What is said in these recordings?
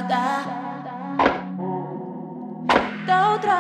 да, до утра.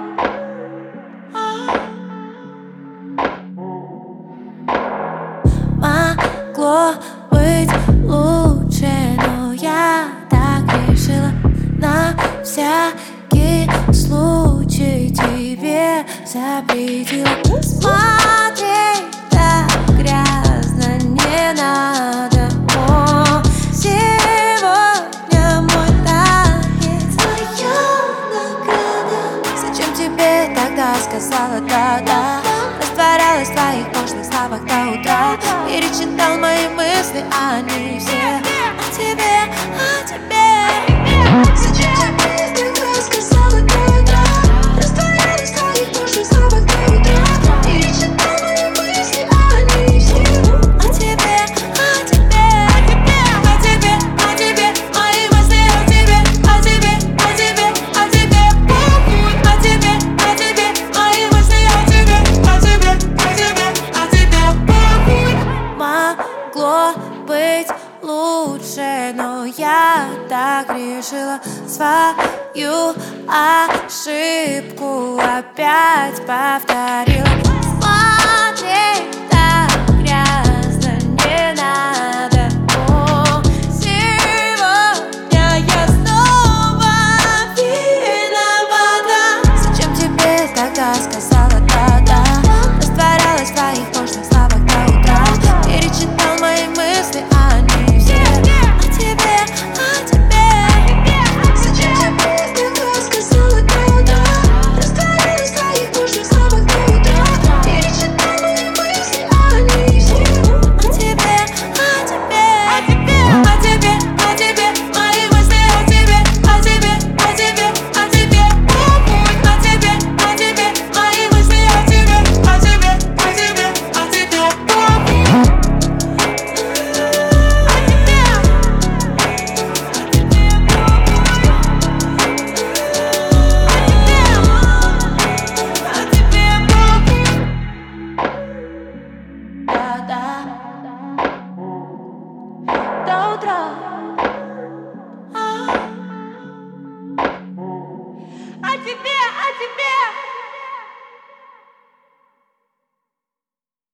Могло быть лучше, но я так решила. На всякий случай тебе запретила. Смотреть так грязно не надо. О, сегодня мой танец, твоя награда. Зачем тебе тогда сказала да-да? Растворялась в твоих пошлых словах до утра. Перечитал мои мысли, а они все о тебе, о тебе. Зачем тебе тогда сказала да-да? Растворялась в твоих пошлых словах до утра. Перечитал мои мысли, а они все о тебе, о тебе, о тебе, о тебе. Мои мысли о тебе, о тебе, о тебе, о тебе. Похуй о тебе, о тебе. Мои мысли о тебе, о тебе, о тебе, о тебе. Похуй. Могло быть лучше, но я так решила. Свою ошибку опять повторила. Смотреть так грязно не надо. О, сегодня я снова виновата. Зачем тебе тогда сказала да-да? Растворялась в твоих пошлых словах до утра. Перечитал мои мысли, а они все о тебе, о тебе. Зачем тебе тогда сказала да-да? Растворялась в твоих пошлых словах до утра. Перечитал мои мысли, а они все о тебе, о тебе, о тебе, о тебе, о тебе. Мои мысли о тебе, о тебе, о тебе, о тебе. Похуй о тебе, о тебе. Мои мысли о тебе, о тебе, о тебе, о тебе. Похуй. Да, да, до утра.